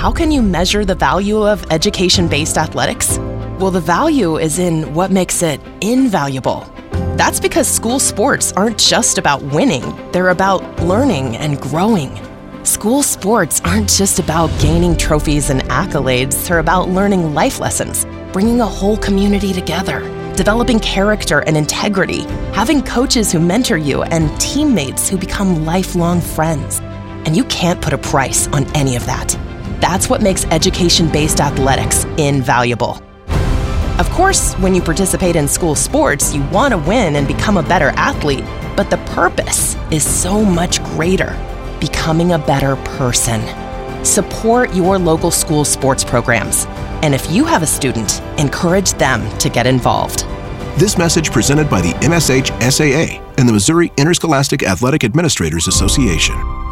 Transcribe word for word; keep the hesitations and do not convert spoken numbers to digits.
how can you measure the value of education-based athletics? Well, the value is in what makes it invaluable. That's because school sports aren't just about winning, they're about learning and growing. School sports aren't just about gaining trophies and accolades, they're about learning life lessons, bringing a whole community together, developing character and integrity, having coaches who mentor you, and teammates who become lifelong friends. And you can't put a price on any of that. That's what makes education-based athletics invaluable. Of course, when you participate in school sports, you want to win and become a better athlete, but the purpose is so much greater, becoming a better person. Support your local school sports programs. And if you have a student, encourage them to get involved. This message presented by the M S H S A A and the Missouri Interscholastic Athletic Administrators Association.